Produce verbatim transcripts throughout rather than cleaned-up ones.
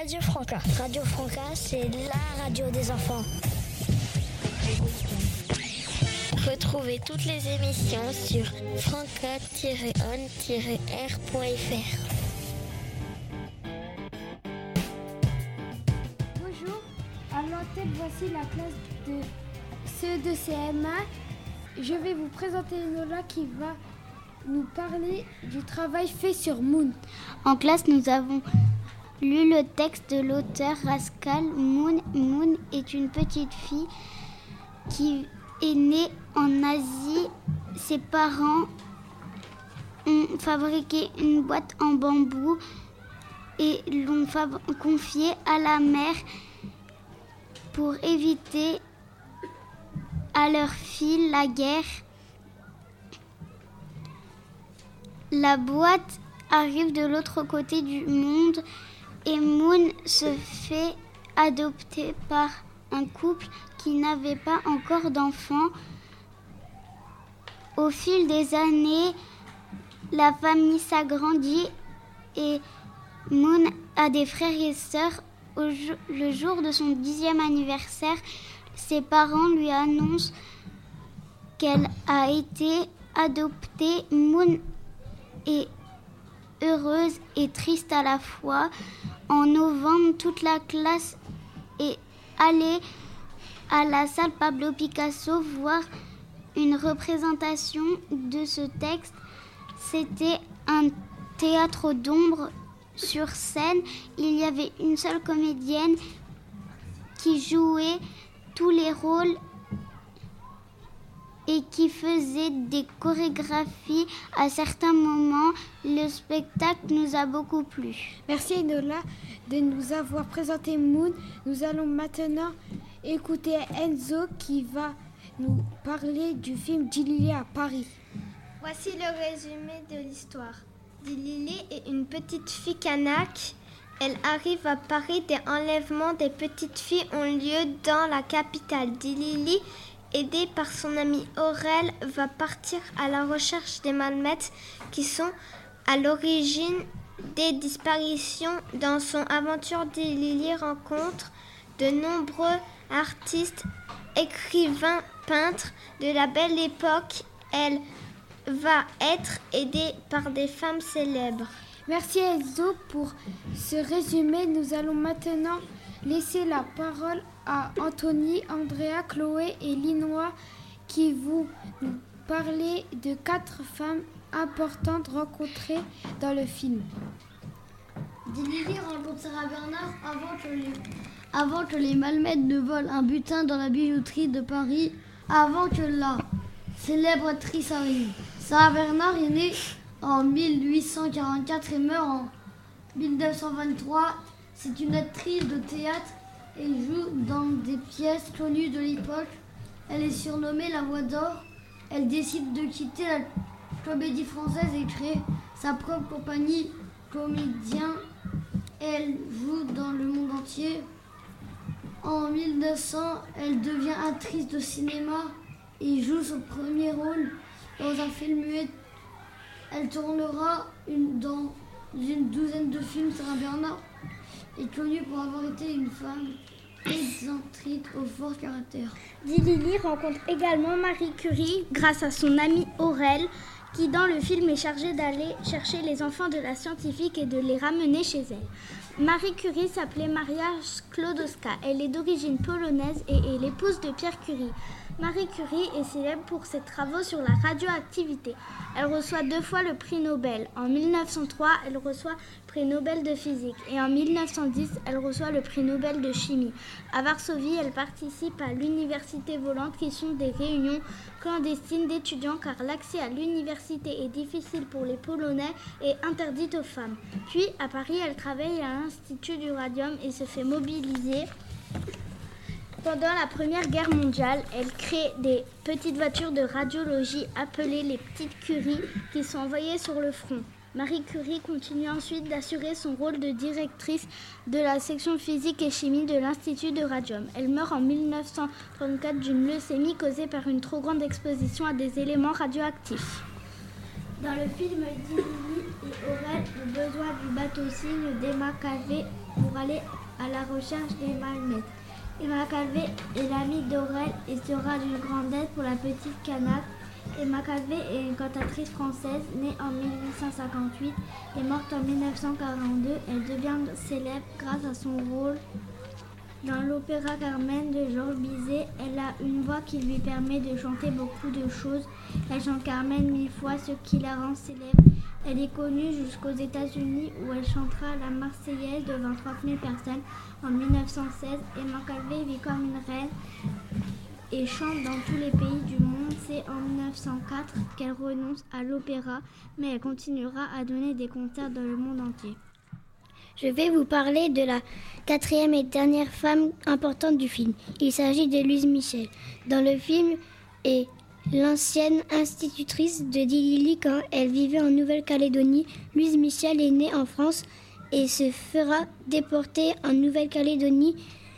Radio Franca. Radio Franca, c'est la radio des enfants. Retrouvez toutes les émissions sur franca tiret on tiret r point f r. Bonjour, à l'antenne, voici la classe de C E deux C M un. Je vais vous présenter Nola qui va nous parler du travail fait sur Moon. En classe, nous avons lu le texte de l'auteur Rascal. Moon. Moon est une petite fille qui est née en Asie. Ses parents ont fabriqué une boîte en bambou et l'ont fab- confiée à la mère pour éviter à leur fille la guerre. La boîte arrive de l'autre côté du monde et Moon se fait adopter par un couple qui n'avait pas encore d'enfants. Au fil des années, la famille s'agrandit et Moon a des frères et sœurs. Au jo- le jour de son dixième anniversaire, ses parents lui annoncent qu'elle a été adoptée. Moon est heureuse et triste à la fois. En novembre, toute la classe est allée à la salle Pablo Picasso voir une représentation de ce texte. C'était un théâtre d'ombre. Sur scène, il y avait une seule comédienne qui jouait tous les rôles et qui faisait des chorégraphies à certains moments. Le spectacle nous a beaucoup plu. Merci Enola de nous avoir présenté Moon. Nous allons maintenant écouter Enzo qui va nous parler du film Dilili à Paris. Voici le résumé de l'histoire. Dilili est une petite fille kanak. Elle arrive à Paris. Des enlèvements des petites filles ont lieu dans la capitale. Dilili, aidée par son ami Aurel, va partir à la recherche des malmettes qui sont à l'origine des disparitions. Dans son aventure, Dilili rencontre de nombreux artistes, écrivains, peintres de la belle époque. Elle va être aidée par des femmes célèbres. Merci Enzo pour ce résumé. Nous allons maintenant laisser la parole à Anthony, Andrea, Chloé et Linois qui vont nous parler de quatre femmes importantes rencontrées dans le film. Dilili rencontre Sarah Bernard avant que les, avant que les malmettes ne volent un butin dans la bijouterie de Paris, avant que la célèbre actrice arrive. Sarah Bernard est née en mille huit cent quarante-quatre et meurt en mille neuf cent vingt-trois. C'est une actrice de théâtre et joue dans des pièces connues de l'époque. Elle est surnommée la Voix d'Or. Elle décide de quitter la comédie française et crée sa propre compagnie Comédien. Elle joue dans le monde entier. En mille neuf cents, elle devient actrice de cinéma et joue son premier rôle dans un film muet. Elle tournera une, dans une douzaine de films. Sarah Bernard est connue pour avoir été une femme excentrique au fort caractère. Dilili rencontre également Marie Curie grâce à son ami Aurel, qui dans le film est chargé d'aller chercher les enfants de la scientifique et de les ramener chez elle. Marie Curie s'appelait Maria Sklodowska. Elle est d'origine polonaise et est l'épouse de Pierre Curie. Marie Curie est célèbre pour ses travaux sur la radioactivité. Elle reçoit deux fois le prix Nobel. En mille neuf cent trois, elle reçoit le prix Nobel de physique. Et en mille neuf cent dix, elle reçoit le prix Nobel de chimie. À Varsovie, elle participe à l'Université volante, qui sont des réunions clandestines d'étudiants car l'accès à l'université est difficile pour les Polonais et interdit aux femmes. Puis, à Paris, elle travaille à l'Institut du Radium et se fait mobiliser. Pendant la Première Guerre mondiale, elle crée des petites voitures de radiologie appelées les petites Curie qui sont envoyées sur le front. Marie Curie continue ensuite d'assurer son rôle de directrice de la section physique et chimie de l'Institut de Radium. Elle meurt en mille neuf cent trente-quatre d'une leucémie causée par une trop grande exposition à des éléments radioactifs. Dans le film, Dilili et Aurel ont besoin du bateau-cygne d'Emma Calvé pour aller à la recherche des malmettes. Emma Calvé est l'amie d'Aurel et sera d'une grande aide pour la petite canaque. Emma Calvé est une cantatrice française née en dix-huit cent cinquante-huit et morte en dix-neuf cent quarante-deux. Elle devient célèbre grâce à son rôle dans l'opéra Carmen de Georges Bizet. Elle a une voix qui lui permet de chanter beaucoup de choses. Elle chante Carmen mille fois, ce qui la rend célèbre. Elle est connue jusqu'aux États-Unis où elle chantera la Marseillaise devant trente mille personnes en dix-neuf cent seize. Emma Calvé vit comme une reine et chante dans tous les pays du monde. C'est en dix-neuf cent quatre qu'elle renonce à l'opéra, mais elle continuera à donner des concerts dans le monde entier. Je vais vous parler de la quatrième et dernière femme importante du film. Il s'agit de Louise Michel. Dans le film est l'ancienne institutrice de Dilili quand elle vivait en Nouvelle-Calédonie. Louise Michel est née en France et se fera déporter en Nouvelle-Calédonie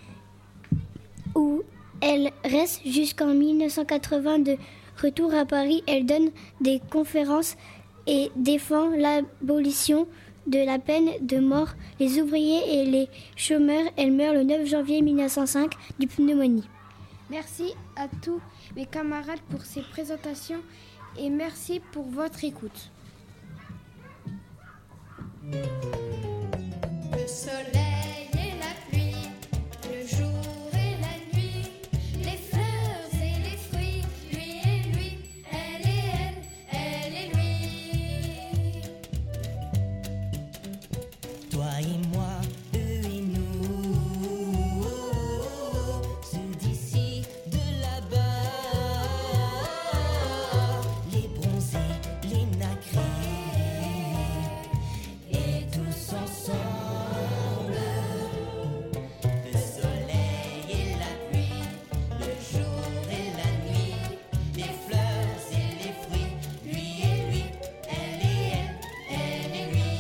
où elle reste jusqu'en dix-neuf cent quatre-vingts. De retour à Paris, elle donne des conférences et défend l'abolition de la peine de mort, les ouvriers et les chômeurs. Elle meurt le neuf janvier mille neuf cent cinq d'une pneumonie. Merci à tous mes camarades pour ces présentations et merci pour votre écoute. Le soleil et la pluie, le jour et la nuit, les fleurs et les fruits, lui et lui, elle et elle, elle et lui. Toi et moi, eux et nous, ceux d'ici, de là-bas, les bronzés, les nacrés, et tous ensemble. Le soleil et la pluie, le jour et la nuit, les fleurs et les fruits, lui et lui, elle et elle, elle et lui.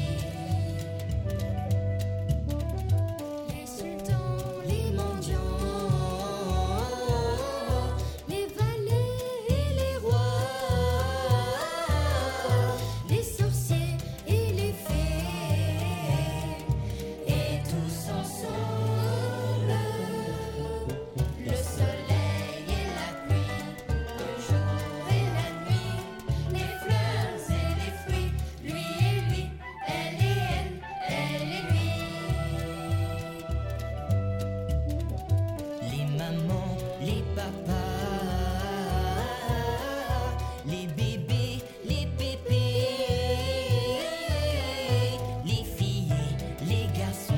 Les sultans, les mendiants, les valets et les rois, les sorciers et les fées, et tous ensemble. Le soleil et la pluie, le jour et la nuit, les fleurs et les fruits, lui et lui, elle et elle, elle et lui. Les mamans, les papas, les bébés, les pépés, les filles, les garçons,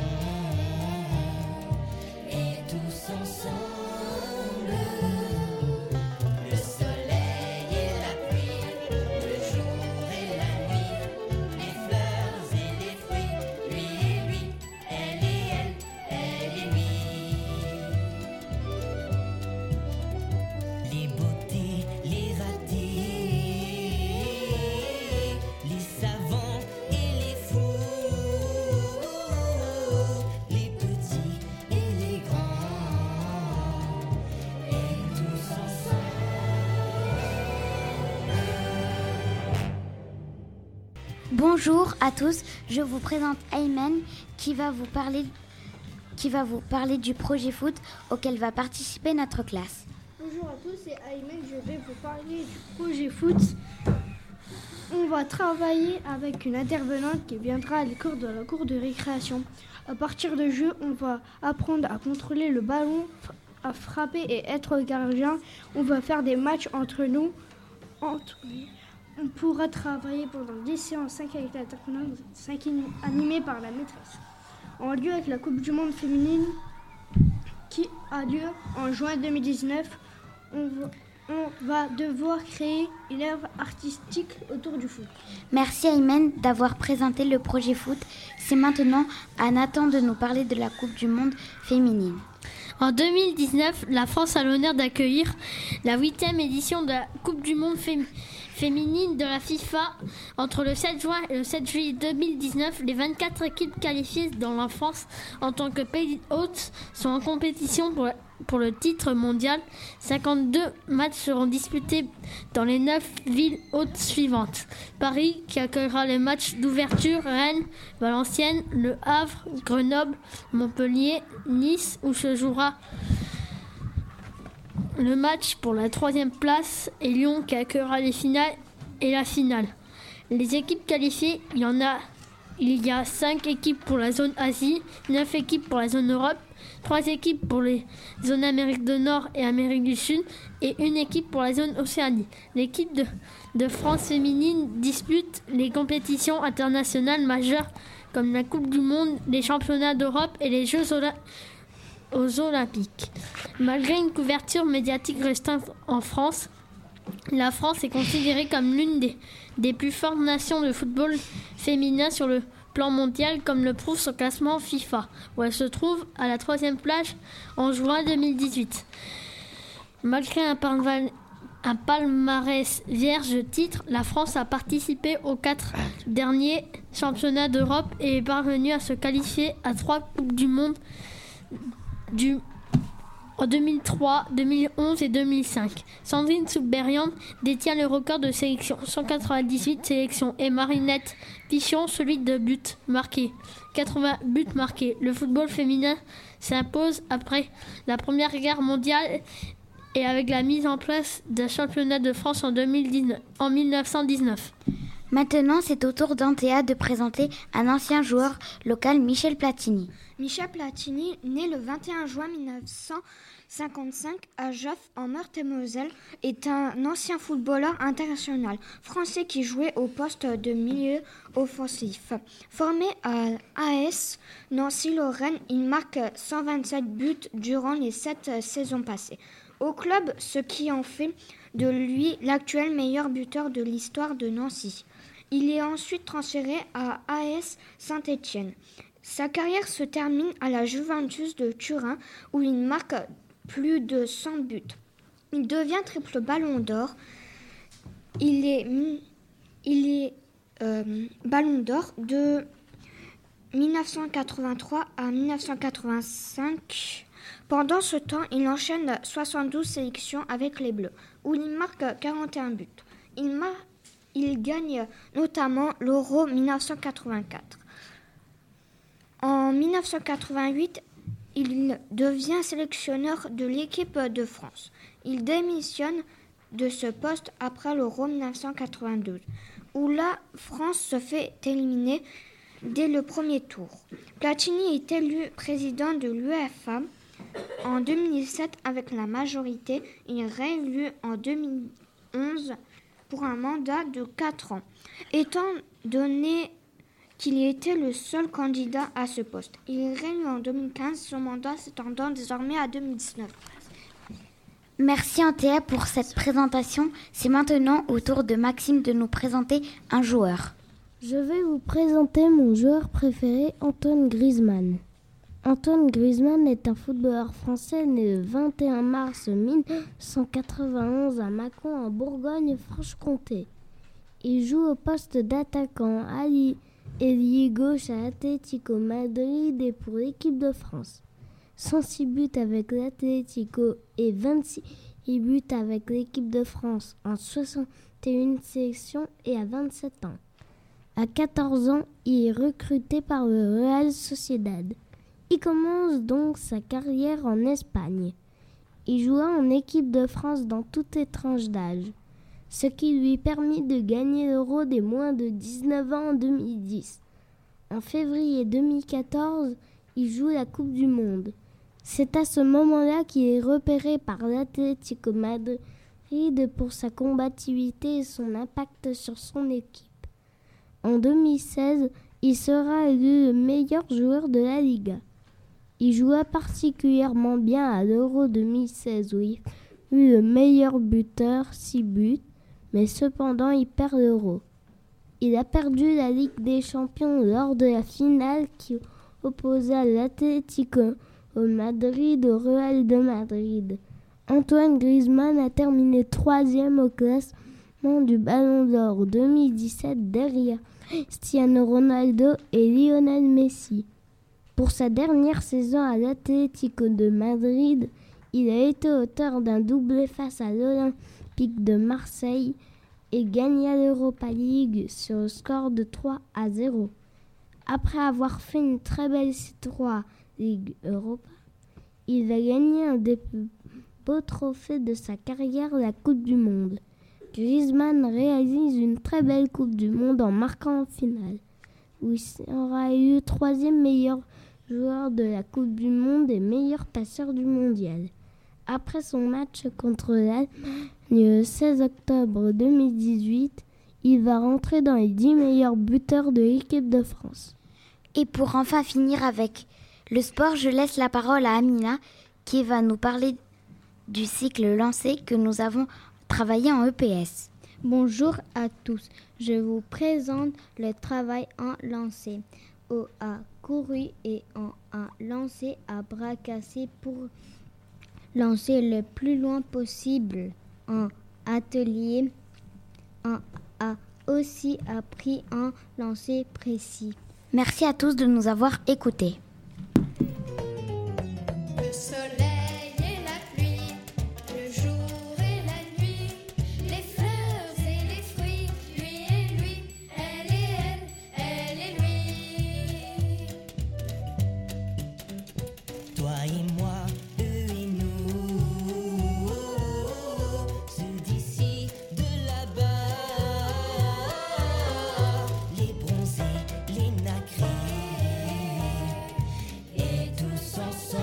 et tous ensemble. Le soleil et la pluie, le jour et la nuit, les fleurs et les fruits, lui et lui, elle et elle, elle et lui. Les beautés, les ratés, les savants et les fous, les petits et les grands, et tous ensemble. Bonjour à tous, je vous présente Aymen qui va vous parler, qui va vous parler du projet foot auquel va participer notre classe. Bonjour à tous, c'est Aymen, je vais vous parler du projet foot. On va travailler avec une intervenante qui viendra à l'école dans la cour de récréation. À partir de jeu, on va apprendre à contrôler le ballon, à frapper et être gardien. On va faire des matchs entre nous. Entre- On pourra travailler pendant dix séances, cinq avec l'intervenante, cinq animées par la maîtresse. En lieu avec la Coupe du Monde féminine qui a lieu en juin deux mille dix-neuf, on va, on va devoir créer une œuvre artistique autour du foot. Merci Aymen d'avoir présenté le projet foot. C'est maintenant à Nathan de nous parler de la Coupe du Monde féminine. En deux mille dix-neuf, la France a l'honneur d'accueillir la huitième édition de la Coupe du Monde fém- féminine de la FIFA. Entre le sept juin et le sept juillet deux mille dix-neuf, les vingt-quatre équipes qualifiées dans la France en tant que pays hôte sont en compétition pour, pour le titre mondial. cinquante-deux matchs seront disputés dans les neuf villes hôtes suivantes. Paris, qui accueillera les matchs d'ouverture, Rennes, Valenciennes, Le Havre, Grenoble, Montpellier, Nice, où se jouera le match pour la troisième place, et Lyon qui accueillera les finales et la finale. Les équipes qualifiées, il y en a, il y a cinq équipes pour la zone Asie, neuf équipes pour la zone Europe, trois équipes pour les zones Amérique du Nord et Amérique du Sud et une équipe pour la zone Océanie. L'équipe de, de France féminine dispute les compétitions internationales majeures comme la Coupe du Monde, les championnats d'Europe et les Jeux olympiques. aux Olympiques. Malgré une couverture médiatique restreinte en France, la France est considérée comme l'une des, des plus fortes nations de football féminin sur le plan mondial, comme le prouve son classement FIFA, où elle se trouve à la troisième place en juin deux mille dix-huit. Malgré un, palma- un palmarès vierge de titres, la France a participé aux quatre derniers championnats d'Europe et est parvenue à se qualifier à trois Coupes du Monde du, en deux mille trois, deux mille onze et deux mille cinq. Sandrine Souberian détient le record de sélection, cent quatre-vingt-dix-huit sélections, et Marinette Pichon celui de buts marqués, quatre-vingts buts marqués. Le football féminin s'impose après la Première Guerre mondiale et avec la mise en place d'un championnat de France en, deux mille dix-neuf, en mille neuf cent dix-neuf. Maintenant, c'est au tour d'Antea de présenter un ancien joueur local, Michel Platini. Michel Platini, né le vingt et un juin mille neuf cent cinquante-cinq à Joffre en Meurthe-et-Moselle, est un ancien footballeur international français qui jouait au poste de milieu offensif. Formé à A S Nancy-Lorraine, il marque cent vingt-sept buts durant les sept saisons passées au club, ce qui en fait de lui l'actuel meilleur buteur de l'histoire de Nancy. Il est ensuite transféré à A S Saint-Étienne. Sa carrière se termine à la Juventus de Turin où il marque plus de cent buts. Il devient triple ballon d'or. Il est, il est euh, ballon d'or de mille neuf cent quatre-vingt-trois à mille neuf cent quatre-vingt-cinq. Pendant ce temps, il enchaîne soixante-douze sélections avec les Bleus, où il marque quarante et un buts. Il, mar... il gagne notamment l'Euro mille neuf cent quatre-vingt-quatre. En mille neuf cent quatre-vingt-huit, il devient sélectionneur de l'équipe de France. Il démissionne de ce poste après l'Euro mille neuf cent quatre-vingt-douze, où la France se fait éliminer dès le premier tour. Platini est élu président de l'UEFA en deux mille sept avec la majorité. Il est réélu en deux mille onze pour un mandat de quatre ans, étant donné qu'il était le seul candidat à ce poste. Il est réélu en deux mille quinze, son mandat s'étendant désormais à deux mille dix-neuf. Merci Antea pour cette présentation. C'est maintenant au tour de Maxime de nous présenter un joueur. Je vais vous présenter mon joueur préféré, Antoine Griezmann. Antoine Griezmann est un footballeur français né le vingt et un mars mille neuf cent quatre-vingt-onze à Mâcon en Bourgogne-Franche-Comté. Il joue au poste d'attaquant ailier gauche à Atlético Madrid et pour l'équipe de France. cent six buts avec l'Atlético et vingt-six buts avec l'équipe de France en soixante et une sélections et à vingt-sept ans. À quatorze ans, il est recruté par le Real Sociedad. Il commence donc sa carrière en Espagne. Il joua en équipe de France dans toutes les tranches d'âge, ce qui lui permit de gagner l'Euro des moins de dix-neuf ans en deux mille dix. En février deux mille quatorze, il joue la Coupe du Monde. C'est à ce moment-là qu'il est repéré par l'Atlético Madrid pour sa combativité et son impact sur son équipe. En deux mille seize, il sera élu le meilleur joueur de la Liga. Il joua particulièrement bien à l'Euro deux mille seize où il fut le meilleur buteur, six buts, mais cependant il perd l'Euro. Il a perdu la Ligue des Champions lors de la finale qui opposa l'Atlético Madrid au Real de Madrid. Antoine Griezmann a terminé troisième au classement du Ballon d'Or deux mille dix-sept derrière Cristiano Ronaldo et Lionel Messi. Pour sa dernière saison à l'Atlético de Madrid, il a été auteur d'un doublé face à l'Olympique de Marseille et gagna l'Europa League sur le score de trois à zéro. Après avoir fait une très belle C trois Ligue Europa, il va gagner un des plus beaux trophées de sa carrière, la Coupe du Monde. Griezmann réalise une très belle Coupe du Monde en marquant en finale, où il sera élu troisième meilleur joueur de la Coupe du Monde et meilleur passeur du mondial. Après son match contre l'Allemagne le seize octobre deux mille dix-huit, il va rentrer dans les dix meilleurs buteurs de l'équipe de France. Et pour enfin finir avec le sport, je laisse la parole à Amina qui va nous parler du cycle lancé que nous avons travaillé en E P S. Bonjour à tous, je vous présente le travail en lancé. On a couru et on a lancé à bras cassés pour lancer le plus loin possible. En atelier, on a aussi appris un lancer précis. Merci à tous de nous avoir écoutés. Le soleil et la pluie, le jour et la nuit, les fleurs et les fruits, lui et lui, elle et elle, elle et lui. Toi et moi, eux et nous, ceux d'ici, de là-bas, les bronzés, les nacrés, et tous ensemble.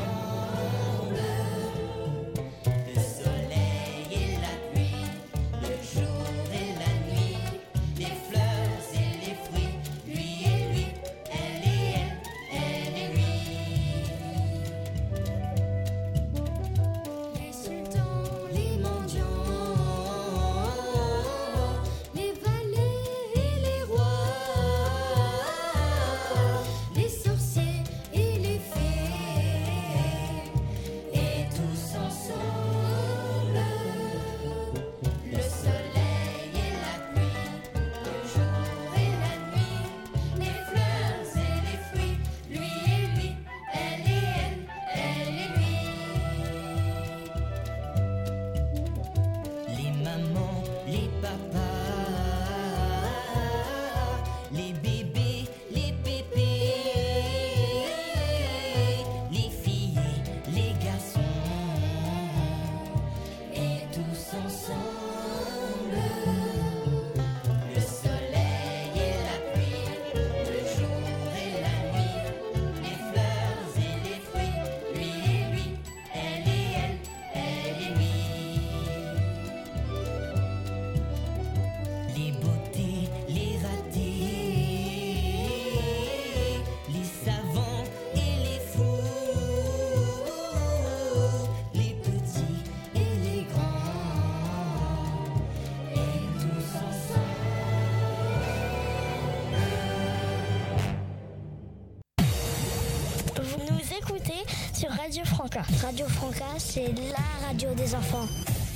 Le soleil et la pluie, le jour et la nuit, les fleurs et les fruits, lui et lui, elle et elle, elle et lui. Les sultans, les mendiants, les valets et les rois, les sorciers et les fées, et tous ensemble. Le soleil et la pluie, le jour et la nuit, les fleurs et les fruits, lui et lui, elle et elle, elle et lui. Les mamans, les papas, les bébés, les pépés, les filles, les garçons, et tous ensemble. Le soleil et la pluie, le jour et la nuit, les fleurs et les fruits, lui et lui, elle et elle, elle et lui. Les beautés, les ratés, les savants et les fous, les petits et les grands, et tous ensemble. Vous nous écoutez sur Radio Franca. Radio Franca, c'est la radio des enfants.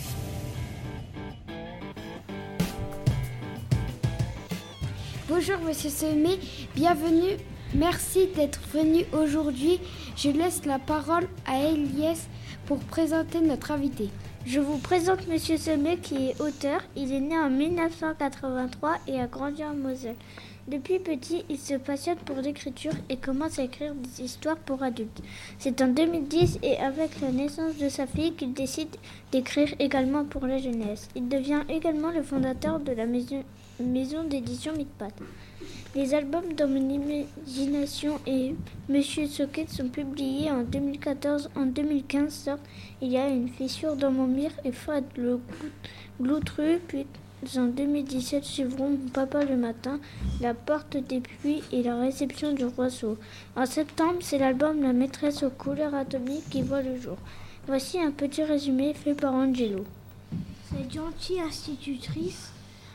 Bonjour Monsieur Semé, bienvenue. Merci d'être venu aujourd'hui. Je laisse la parole à Eliès pour présenter notre invité. Je vous présente Monsieur Semé qui est auteur. Il est né en mille neuf cent quatre-vingt-trois et a grandi en Moselle. Depuis petit, il se passionne pour l'écriture et commence à écrire des histoires pour adultes. C'est en deux mille dix et avec la naissance de sa fille qu'il décide d'écrire également pour la jeunesse. Il devient également le fondateur de la maison, maison d'édition Micpat. Les albums Dans mon imagination et Monsieur Socket sont publiés en deux mille quatorze. En deux mille quinze sortent Il y a une fissure dans mon mire et Fred le Gloutru, puis en deux mille dix-sept suivront Mon papa le matin, La porte des pluies et La réception du oiseau. En septembre, c'est l'album La maîtresse aux couleurs atomiques qui voit le jour. Voici un petit résumé fait par Angelo. Cette gentille institutrice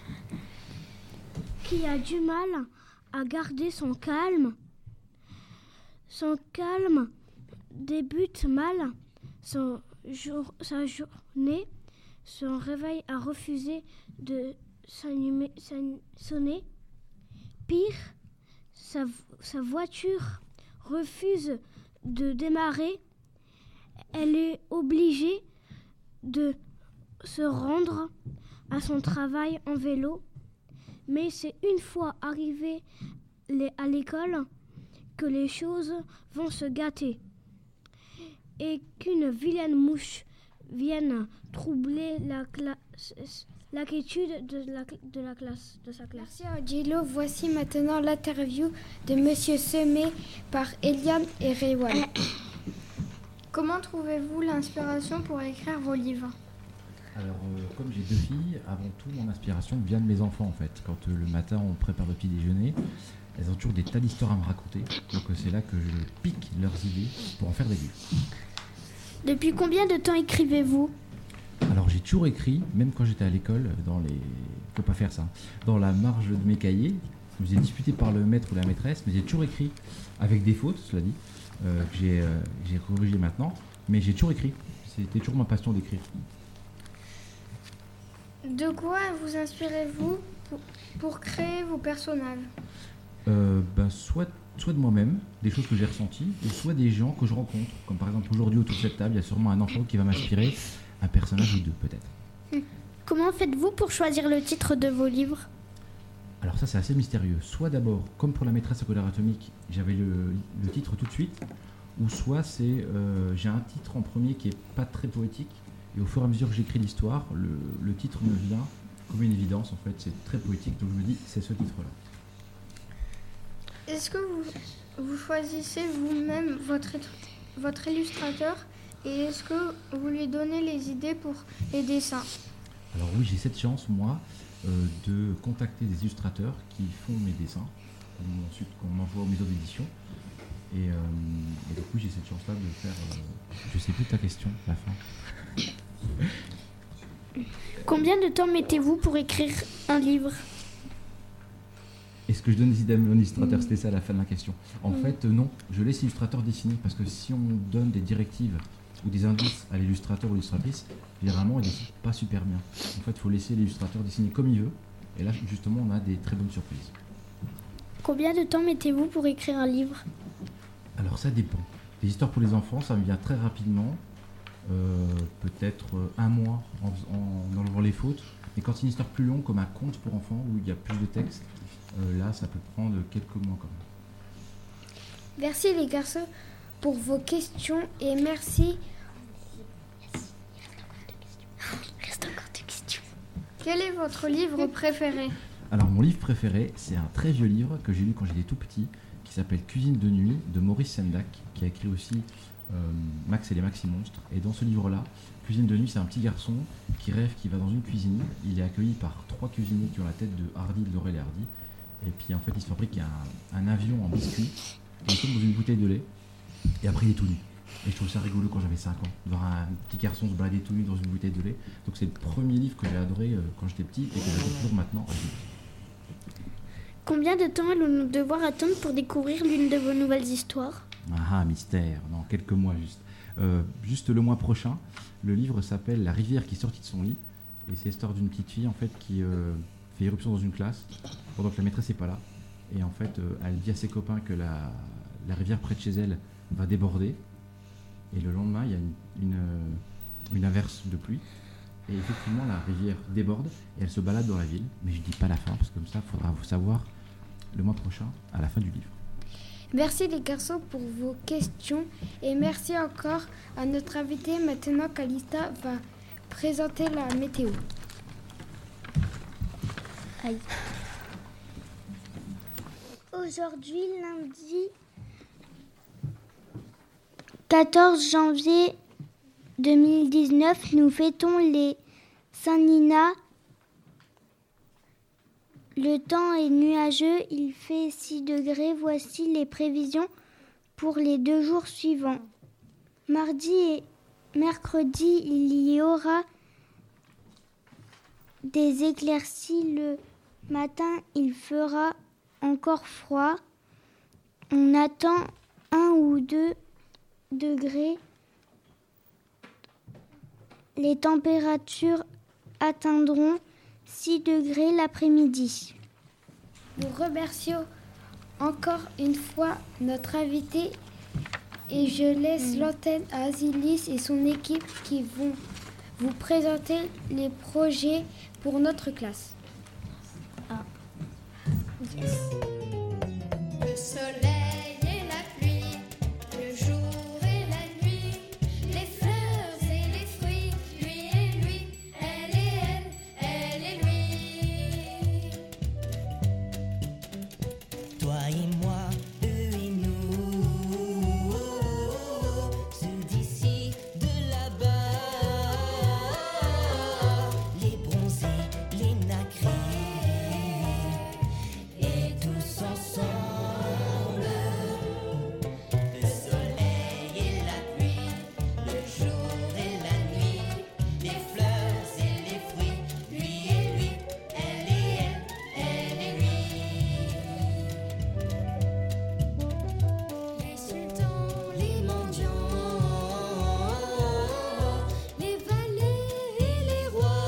qui a du mal à garder son calme. Son calme débute mal, son jour, sa journée, son réveil a refusé de s'allumer- s'an- sonner. Pire, sa, sa voiture refuse de démarrer. Elle est obligée de se rendre à son travail en vélo. Mais c'est une fois arrivée les- à l'école que les choses vont se gâter et qu'une vilaine mouche vienne troubler la, cla- la quiétude de, la, de la classe, de sa classe. Merci Angelo. Voici maintenant l'interview de Monsieur Semé par Eliane et Rewan. Comment trouvez-vous l'inspiration pour écrire vos livres ? Alors, euh, comme j'ai deux filles, avant tout, mon inspiration vient de mes enfants, en fait. Quand euh, le matin, on prépare le petit déjeuner, elles ont toujours des tas d'histoires à me raconter. Donc, euh, c'est là que je pique leurs idées pour en faire des livres. Depuis combien de temps écrivez-vous ? Alors, j'ai toujours écrit, même quand j'étais à l'école, dans les... Faut pas faire ça. Dans la marge de mes cahiers, je vous ai disputé par le maître ou la maîtresse, mais j'ai toujours écrit, avec des fautes, cela dit, euh, que j'ai, euh, j'ai corrigé maintenant, mais j'ai toujours écrit. C'était toujours ma passion d'écrire. De quoi vous inspirez-vous pour, pour créer vos personnages ? Euh, ben, soit, soit de moi-même, des choses que j'ai ressenties, ou soit des gens que je rencontre. Comme par exemple aujourd'hui autour de cette table, il y a sûrement un enfant qui va m'inspirer, un personnage ou deux peut-être. Comment faites-vous pour choisir le titre de vos livres ? Alors ça c'est assez mystérieux. Soit d'abord, comme pour la maîtresse à colère atomique, j'avais le, le titre tout de suite, ou soit c'est euh, j'ai un titre en premier qui est pas très poétique, et au fur et à mesure que j'écris l'histoire, le, le titre me vient comme une évidence en fait, c'est très poétique, donc je me dis c'est ce titre-là. Est-ce que vous, vous choisissez vous-même votre, votre illustrateur et est-ce que vous lui donnez les idées pour les dessins ? Alors oui, j'ai cette chance, moi, euh, de contacter des illustrateurs qui font mes dessins, et ensuite qu'on m'envoie aux maisons d'édition. Et, euh, et donc oui, j'ai cette chance-là de faire... Euh, je sais plus ta question, la fin. Combien de temps mettez-vous pour écrire un livre ? Est-ce que je donne des idées à mon illustrateur ? C'était ça la fin de la question. En Mm. fait, euh, non, je laisse l'illustrateur dessiner parce que si on donne des directives ou des indices à l'illustrateur ou l'illustratrice, généralement, il ne dessine pas super bien. En fait, il faut laisser l'illustrateur dessiner comme il veut. Et là, justement, on a des très bonnes surprises. Combien de temps mettez-vous pour écrire un livre ? Alors, ça dépend. Les histoires pour les enfants, ça me vient très rapidement. Euh, peut-être euh, un mois en, en enlevant les fautes. Mais quand c'est une histoire plus longue, comme un conte pour enfants, où il y a plus de texte, euh, là, ça peut prendre quelques mois quand même. Merci les garçons pour vos questions et merci. Il reste encore deux questions. Quel est votre livre préféré ? Alors, mon livre préféré, c'est un très vieux livre que j'ai lu quand j'étais tout petit, qui s'appelle Cuisine de nuit, de Maurice Sendak, qui a écrit aussi euh, Max et les Maxi Monstres. Et dans ce livre-là, Cuisine de nuit, c'est un petit garçon qui rêve qu'il va dans une cuisine. Il est accueilli par trois cuisiniers qui ont la tête de Hardy, de Laurel et Hardy. Et puis en fait, il se fabrique un, un avion en biscuit. Il est comme dans une bouteille de lait. Et après, il est tout nu. Et je trouve ça rigolo quand j'avais cinq ans, de voir un petit garçon se balader tout nu dans une bouteille de lait. Donc c'est le premier livre que j'ai adoré euh, quand j'étais petit et que j'adore toujours maintenant. Combien de temps allons-nous devoir attendre pour découvrir l'une de vos nouvelles histoires ? Ah, ah, mystère, non, quelques mois juste. Euh, juste le mois prochain, le livre s'appelle La rivière qui sortit de son lit. Et c'est l'histoire d'une petite fille en fait qui euh, fait irruption dans une classe pendant que la maîtresse n'est pas là. Et en fait, euh, elle dit à ses copains que la, la rivière près de chez elle va déborder. Et le lendemain, il y a une, une, euh, une averse de pluie. Et effectivement, la rivière déborde et elle se balade dans la ville. Mais je dis pas la fin parce que comme ça, il faudra vous savoir le mois prochain à la fin du livre. Merci les garçons pour vos questions et merci encore à notre invité. Maintenant, Calista va présenter la météo. Aïe. Aujourd'hui, lundi quatorze janvier deux mille dix-neuf, nous fêtons les Saint-Nina. Le temps est nuageux, il fait six degrés. Voici les prévisions pour les deux jours suivants. Mardi et mercredi, il y aura des éclaircies. Le matin, il fera encore froid. On attend un ou deux degrés. Les températures atteindront six degrés l'après-midi. Nous remercions encore une fois notre invité et je laisse mmh. l'antenne à Azilis et son équipe qui vont vous présenter les projets pour notre classe. Ah. Yes. Le soleil et la pluie, le jour et la nuit, les fleurs et les fruits, lui et lui, elle et elle, elle et lui. Toi et moi, eux et nous, ceux d'ici, de là-bas, les bronzés, les nacrés, et tous ensemble. Le soleil et la pluie, le jour et la nuit, les fleurs et les fruits, lui et lui, elle et elle, elle et lui. Les sultans, les mendiants, les valets et les rois,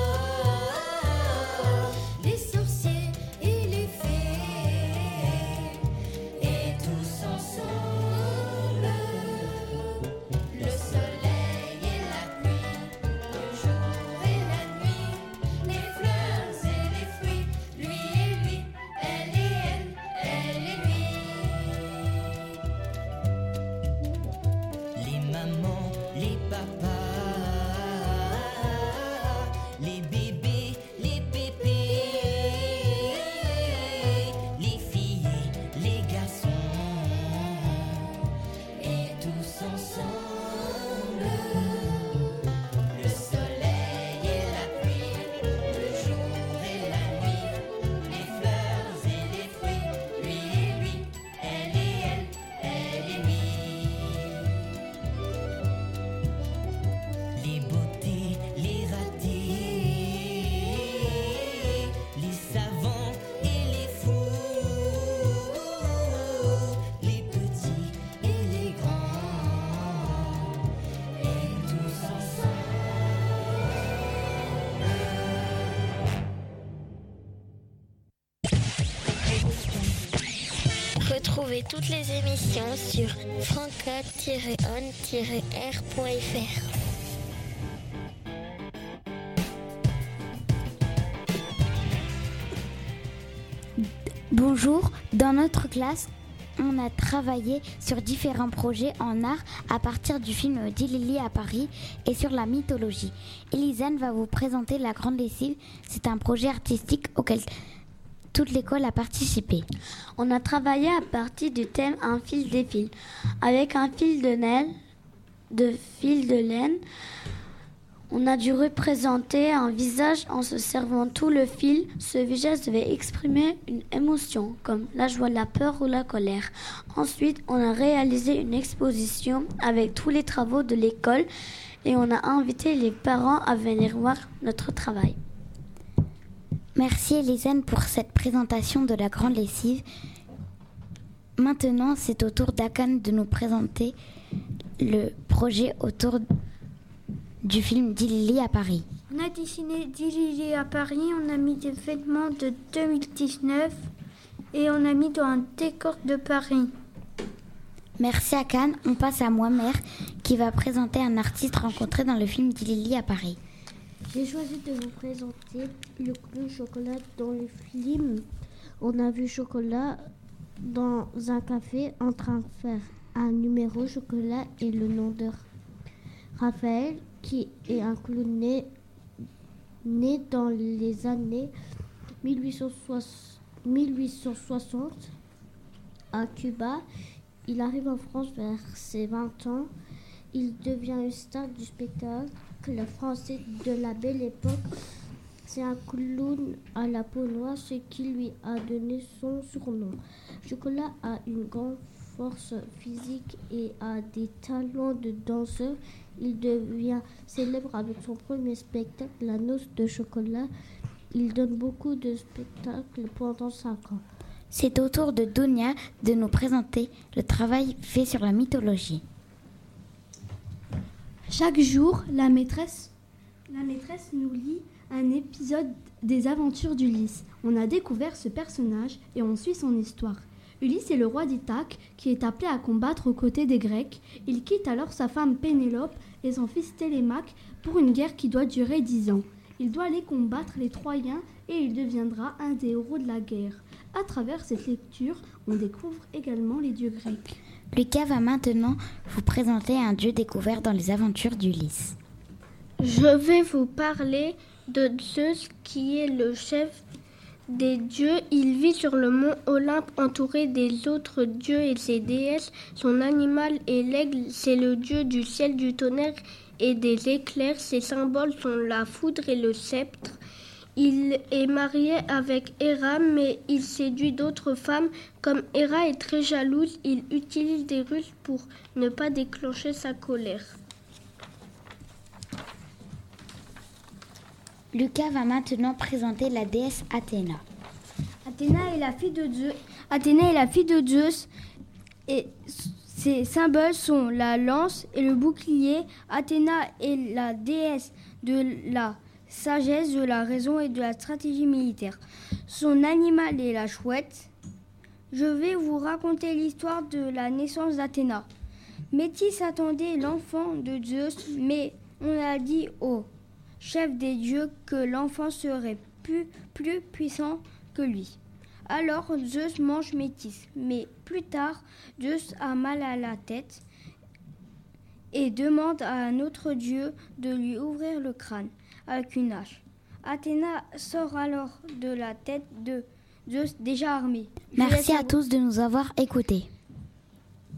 les sorciers et les fées, et tous ensemble. Le soleil et la pluie, le jour et la nuit, les fleurs et les fruits, lui et lui, elle et elle, elle et lui. Les mamans, les papas, les bébés, les pépés, les filles, les garçons, et tous ensemble. Le soleil et la pluie, le jour et la nuit, les fleurs et les fruits, lui et lui, elle et elle, elle et lui. Les beautés, les ratés, les savants et les fous, les petits et les grands, et tous ensemble. Retrouvez toutes les émissions sur franca tiret on tiret r point f r. Bonjour, dans notre classe, on a travaillé sur différents projets en art à partir du film d'Ilili à Paris et sur la mythologie. Elisane va vous présenter La Grande Lessive. C'est un projet artistique auquel toute l'école a participé. On a travaillé à partir du thème Un fil défile. Avec un fil de laine, de fil de laine, on a dû représenter un visage en se servant tout le fil. Ce visage devait exprimer une émotion, comme la joie, la peur ou la colère. Ensuite, on a réalisé une exposition avec tous les travaux de l'école et on a invité les parents à venir voir notre travail. Merci Elisane pour cette présentation de La Grande Lessive. Maintenant, c'est au tour d'Akan de nous présenter le projet autour du film d'Ilili à Paris. On a dessiné d'Ilili à Paris, on a mis des vêtements de deux mille dix-neuf et on a mis dans un décor de Paris. Merci Akan. On passe à Mohamed qui va présenter un artiste rencontré dans le film d'Ilili à Paris. J'ai choisi de vous présenter le clown Chocolat dans le film. On a vu Chocolat dans un café en train de faire un numéro Chocolat et le nom de Raphaël, qui est un clown né, né dans les années mille huit cent soixante à Cuba. Il arrive en France vers ses vingt ans. Il devient une star du spectacle français de la belle époque. C'est un clown à la peau noire, ce qui lui a donné son surnom. Chocolat a une grande force physique et a des talents de danseur. Il devient célèbre avec son premier spectacle, La Noce de Chocolat. Il donne beaucoup de spectacles pendant cinq ans. C'est au tour de Donia de nous présenter le travail fait sur la mythologie. Chaque jour, la maîtresse, la maîtresse nous lit un épisode des aventures d'Ulysse. On a découvert ce personnage et on suit son histoire. Ulysse est le roi d'Ithaque qui est appelé à combattre aux côtés des Grecs. Il quitte alors sa femme Pénélope et son fils Télémaque pour une guerre qui doit durer dix ans. Il doit aller combattre les Troyens et il deviendra un des héros de la guerre. À travers cette lecture, on découvre également les dieux grecs. Lucas va maintenant vous présenter un dieu découvert dans les aventures d'Ulysse. Je vais vous parler de Zeus qui est le chef des dieux. Il vit sur le mont Olympe entouré des autres dieux et ses déesses. Son animal est l'aigle, c'est le dieu du ciel, du tonnerre et des éclairs. Ses symboles sont la foudre et le sceptre. Il est marié avec Héra, mais il séduit d'autres femmes. Comme Héra est très jalouse, il utilise des ruses pour ne pas déclencher sa colère. Lucas va maintenant présenter la déesse Athéna. Athéna est la fille de Zeus. Athéna est la fille de Zeus et ses symboles sont la lance et le bouclier. Athéna est la déesse de la sagesse, de la raison et de la stratégie militaire. Son animal est la chouette. Je vais vous raconter l'histoire de la naissance d'Athéna. Métis attendait l'enfant de Zeus, mais on a dit au chef des dieux que l'enfant serait plus, plus puissant que lui. Alors Zeus mange Métis, mais plus tard, Zeus a mal à la tête et demande à un autre dieu de lui ouvrir le crâne avec une hache. Athéna sort alors de la tête de Zeus déjà armé. Merci à tous de nous avoir écoutés.